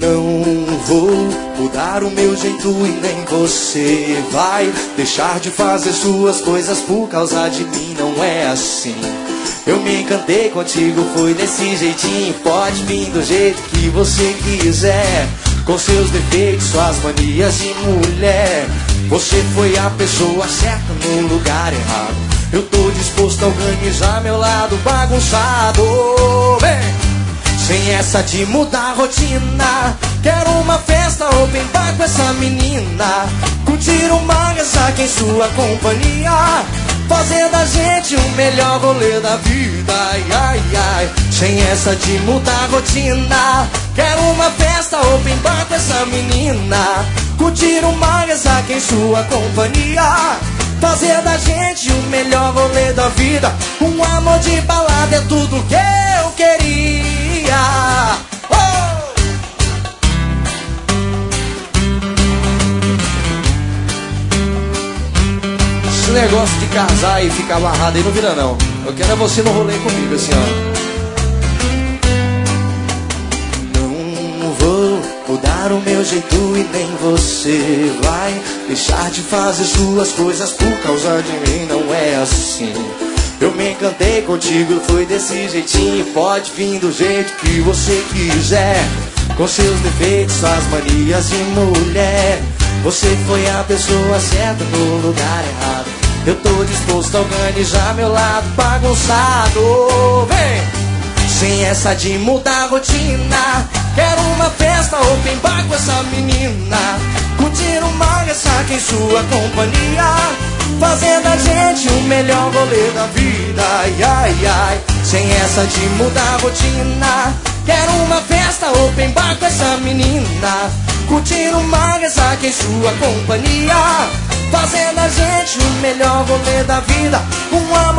Não vou mudar o meu jeito e nem você vai deixar de fazer suas coisas por causa de mim. Não é assim. Eu me encantei contigo, foi desse jeitinho. Pode vir do jeito que você quiser, com seus defeitos, suas manias de mulher. Você foi a pessoa certa no lugar errado. Eu tô disposto a organizar meu lado bagunçado. Vem! Sem essa de mudar a rotina, quero uma festa open bar com essa menina, curtir uma ressaca em sua companhia, fazer da gente o melhor rolê da vida. Ai, ai, ai. Sem essa de mudar a rotina, quero uma festa open bar com essa menina, curtir uma ressaca em sua companhia, fazer da gente o melhor rolê da vida. Um amor de balada é tudo que eu queria. Oh! Esse negócio de casar e ficar amarrado aí não vira não. Eu quero é você no rolê comigo esse ano. Não vou mudar o meu jeito e nem você vai deixar de fazer suas coisas por causa de mim. Não é assim. Eu me encantei contigo, foi desse jeitinho. Pode vir do jeito que você quiser, com seus defeitos, suas manias de mulher. Você foi a pessoa certa no lugar errado. Eu tô disposto a organizar meu lado bagunçado. Vem! Sem essa de mudar a rotina, quero uma festa open bar com essa menina, curtir uma ressaca em sua companhia, fazendo a gente o melhor rolê da vida. Ai, ai, ai. Sem essa de mudar a rotina, quero uma festa open bar com essa menina, curtir uma ressaca em sua companhia, fazendo a gente o melhor rolê da vida. Um amor